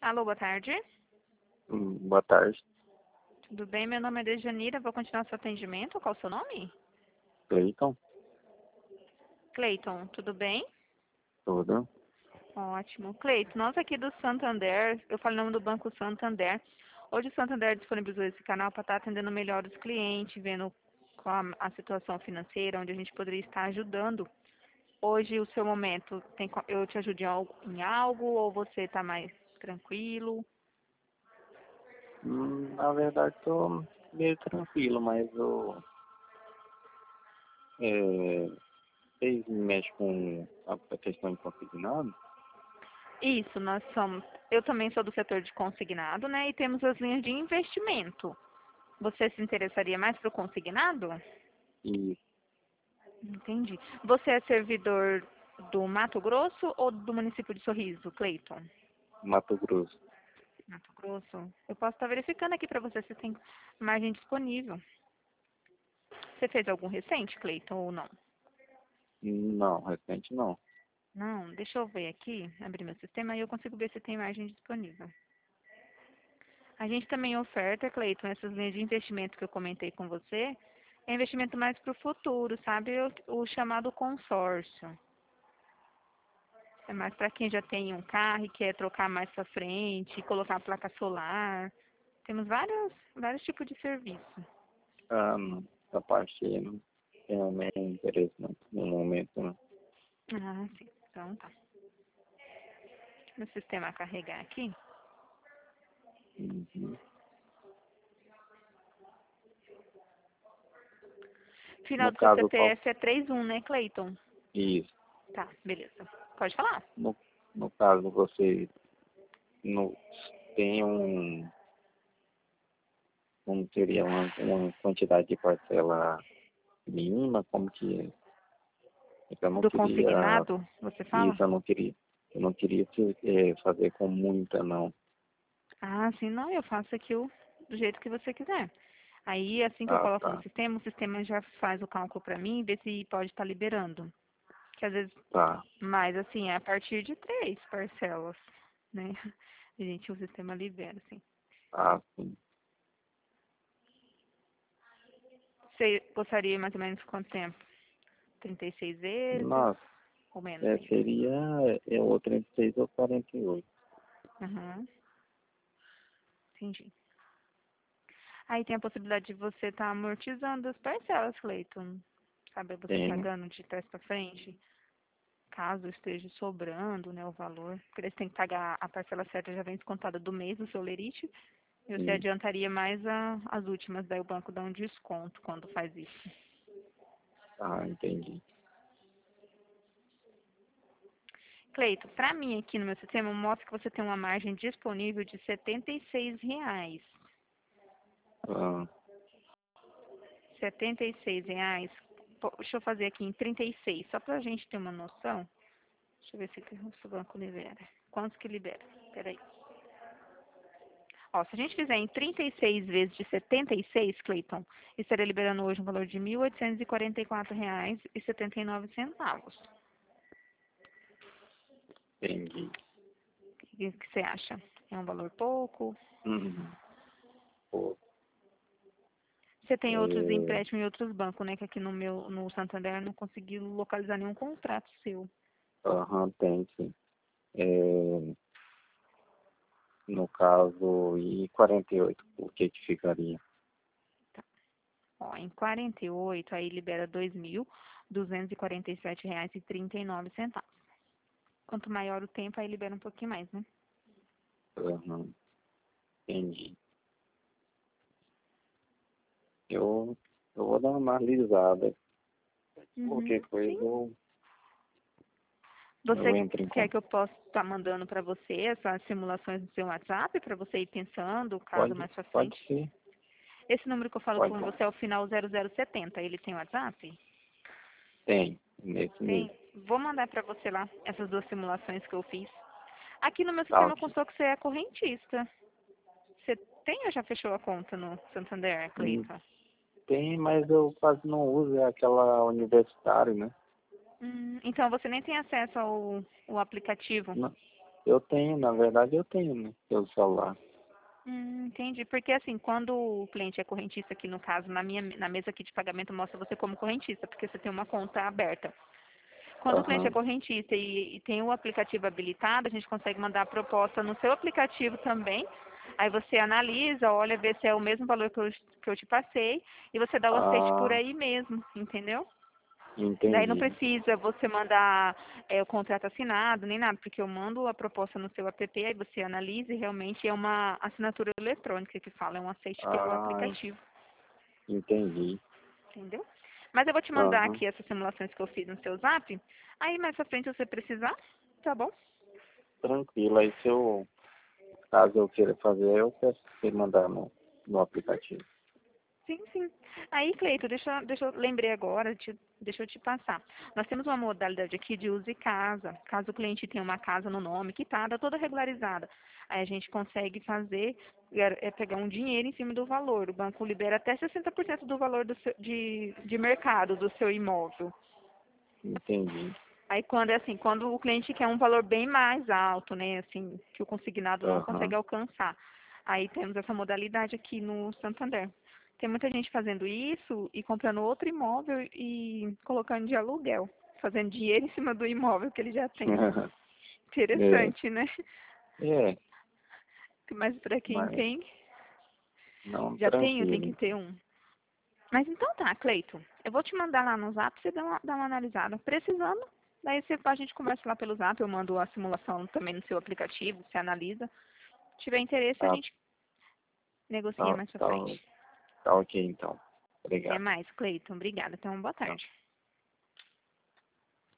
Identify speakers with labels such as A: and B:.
A: Alô, boa tarde.
B: Boa tarde,
A: Tudo bem? Meu nome é Dejanira. Vou continuar seu atendimento. Qual o seu nome?
B: Cleiton,
A: Cleiton, tudo bem?
B: tudo.
A: Ótimo. Cleiton, nós aqui do Santander, eu falo em nome do Banco Santander. Hoje o Santander disponibilizou esse canal para estar atendendo melhor os clientes, vendo qual a situação financeira, onde a gente poderia estar ajudando. Hoje, o seu momento, eu te ajudo em algo ou você está mais tranquilo?
B: Na verdade, tô meio tranquilo, mas é, vocês mexem com a questão de consignado?
A: Isso, nós somos. Eu também sou do setor de consignado, né? E temos as linhas de investimento. Você se interessaria mais para o consignado?
B: E
A: Entendi. Você é servidor do Mato Grosso ou do município de Sorriso, Cleiton?
B: Mato Grosso?
A: Mato Grosso. Eu posso estar verificando aqui para você se tem margem disponível. Você fez algum recente, Cleiton, ou não?
B: Não, recente não.
A: Não, deixa eu ver aqui, abrir meu sistema e eu consigo ver se tem margem disponível. A gente também oferta, Cleiton, essas linhas de investimento que eu comentei com você. É investimento mais para o futuro, sabe? O chamado consórcio. É mais para quem já tem um carro e quer trocar mais para frente, colocar placa solar. Temos vários tipos de serviço.
B: Não, essa parte aí não tenho nem interesse no momento, né?
A: Ah, sim. Então tá. No sistema a carregar aqui.
B: Uhum.
A: Final
B: No
A: do seu
B: caso, qual?
A: CPF é 31, né, Cleiton?
B: Isso.
A: Tá, beleza. Pode falar.
B: No, no caso, você no, tem como seria uma quantidade de parcela mínima, como que é? É que eu não
A: Do
B: queria
A: consignado, você fala?
B: isso, eu não queria fazer com muita, não.
A: Ah, sim, não, eu faço aqui do jeito que você quiser. Aí, assim que eu
B: Ah,
A: coloco no
B: tá,
A: sistema, o sistema já faz o cálculo para mim e vê se pode estar liberando. Que às vezes,
B: tá.
A: mas assim, é a partir de 3 parcelas, né? Gente, o sistema libera, assim.
B: Ah, sim.
A: Você gostaria mais ou menos de quanto tempo? 36 vezes
B: Nossa,
A: ou menos ainda?
B: seria ou 36 ou 48.
A: Uhum, entendi. Aí tem a possibilidade de você estar amortizando as parcelas, Cleiton. Sabe, você
B: Tenho.
A: pagando de trás para frente. Caso esteja sobrando, né, o valor, porque daí você tem que pagar a parcela certa, já vem descontada do mês do seu lerite, e você
B: Isso.
A: adiantaria mais as últimas, daí o banco dá um desconto quando faz isso.
B: Ah, entendi.
A: Cleito, para mim aqui no meu sistema, mostra que você tem uma margem disponível de R$ 76.
B: Ah,
A: R$ 76. Deixa eu fazer aqui em 36, só para a gente ter uma noção. Deixa eu ver se o banco libera. Quantos que libera? Peraí. Ó, se a gente fizer em 36 vezes de 76, Cleiton, estaria liberando hoje um valor de R$ 1.844,79.
B: entendi.
A: O que você acha? É um valor pouco?
B: Uhum. Pô,
A: Você tem outros
B: é,
A: empréstimos em outros bancos, né? Que aqui no Santander eu não consegui localizar nenhum contrato seu.
B: aham, tem sim. É, no caso, e 48, por que que ficaria?
A: Tá. Ó, em 48, aí libera R$ 2.247,39. Quanto maior o tempo, aí libera um pouquinho mais, né?
B: Aham, entendi. Eu, eu vou dar uma analisada. Qualquer
A: Uhum,
B: coisa
A: sim.
B: eu
A: Você
B: entro em
A: quer
B: contato.
A: que eu possa estar mandando para você essas simulações no seu WhatsApp para você ir pensando, caso
B: Pode,
A: mais para
B: pode
A: frente?
B: ser,
A: Esse número que eu falo
B: pode.
A: com você é o final 0070. Ele tem WhatsApp?
B: Tem, nesse
A: Tem.
B: mesmo.
A: Vou mandar para você lá essas duas simulações que eu fiz. Aqui no meu
B: Tá
A: sistema
B: ok.
A: constou que você é correntista. Você tem ou já fechou a conta no Santander,
B: Hum,
A: Cleiton?
B: Tem, mas eu quase não uso, é aquela universitária, né?
A: Então você nem tem acesso ao aplicativo.
B: Não, Eu tenho, na verdade eu tenho, né? Pelo celular.
A: Entendi. Porque assim, quando o cliente é correntista, aqui no caso, na mesa aqui de pagamento mostra você como correntista, porque você tem uma conta aberta. Quando o cliente é
B: Aham.
A: correntista e tem o aplicativo habilitado, a gente consegue mandar a proposta no seu aplicativo também. Aí você analisa, olha, vê se é o mesmo valor que eu te passei e você dá o aceite por
B: Ah,
A: aí mesmo, entendeu? Daí não
B: entendi.
A: precisa você mandar o contrato assinado, nem nada, porque eu mando a proposta no seu app, aí você analisa e realmente é uma assinatura eletrônica que fala, é um aceite pelo
B: Ah,
A: aplicativo,
B: entendi.
A: entendeu? Mas eu vou te mandar
B: Aham.
A: aqui essas simulações que eu fiz no seu zap, aí mais pra frente se você precisar, tá bom?
B: Tranquilo. Aí se eu, caso eu queira fazer, eu peço pra você mandar no aplicativo.
A: Sim, sim. Aí, Cleito, deixa eu lembrei agora, deixa eu te passar. Nós temos uma modalidade aqui de uso e casa. Caso o cliente tenha uma casa no nome, quitada, toda regularizada. Aí a gente consegue fazer, pegar um dinheiro em cima do valor. O banco libera até 60% do valor de mercado do seu imóvel.
B: Entendi.
A: Aí quando é assim, quando o cliente quer um valor bem mais alto, né, assim, que o consignado não consegue
B: Aham.
A: alcançar. Aí temos essa modalidade aqui no Santander. Tem muita gente fazendo isso e comprando outro imóvel e colocando de aluguel, fazendo dinheiro em cima do imóvel que ele já tem.
B: É,
A: Interessante, né?
B: é,
A: Mas para quem
B: mas
A: tem,
B: não,
A: já tem
B: tranquilo,
A: que ter
B: então.
A: um. Mas então tá, Cleito. Eu vou te mandar lá no Zap, você dá uma analisada. Precisando, daí a gente conversa lá pelo Zap, eu mando a simulação também no seu aplicativo, você analisa. Se tiver interesse, a
B: Tá,
A: gente negocia
B: tá,
A: mais pra
B: tá,
A: frente.
B: tá ok, então.
A: Até
B: Obrigado.
A: mais, Cleiton. Obrigada. Então, boa
B: Tchau.
A: tarde.